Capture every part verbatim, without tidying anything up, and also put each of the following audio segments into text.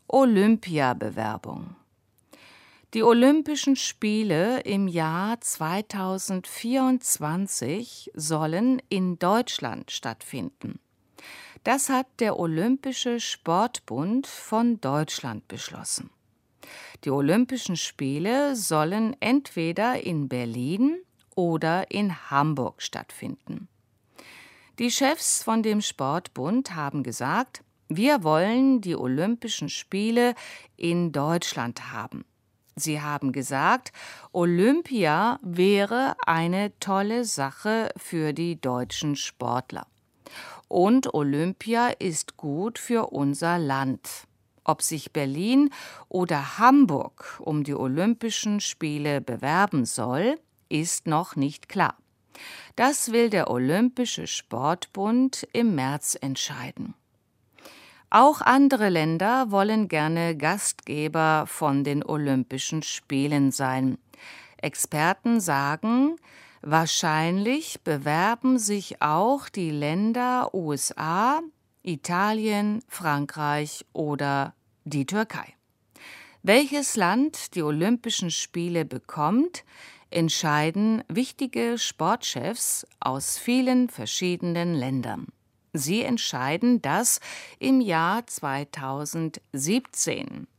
Olympiabewerbung. Die Olympischen Spiele im Jahr zweitausendvierundzwanzig sollen in Deutschland stattfinden. Das hat der Olympische Sportbund von Deutschland beschlossen. Die Olympischen Spiele sollen entweder in Berlin oder in Hamburg stattfinden. Die Chefs von dem Sportbund haben gesagt, wir wollen die Olympischen Spiele in Deutschland haben. Sie haben gesagt, Olympia wäre eine tolle Sache für die deutschen Sportler. Und Olympia ist gut für unser Land. Ob sich Berlin oder Hamburg um die Olympischen Spiele bewerben soll, ist noch nicht klar. Das will der Olympische Sportbund im März entscheiden. Auch andere Länder wollen gerne Gastgeber von den Olympischen Spielen sein. Experten sagen, wahrscheinlich bewerben sich auch die Länder U S A, Italien, Frankreich oder die Türkei. Welches Land die Olympischen Spiele bekommt, entscheiden wichtige Sportchefs aus vielen verschiedenen Ländern. Sie entscheiden das im Jahr zweitausendsiebzehn.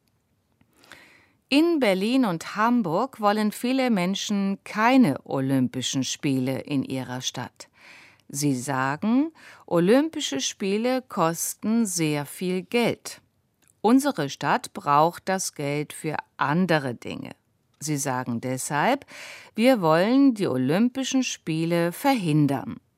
In Berlin und Hamburg wollen viele Menschen keine Olympischen Spiele in ihrer Stadt. Sie sagen, Olympische Spiele kosten sehr viel Geld. Unsere Stadt braucht das Geld für andere Dinge. Sie sagen deshalb, wir wollen die Olympischen Spiele verhindern.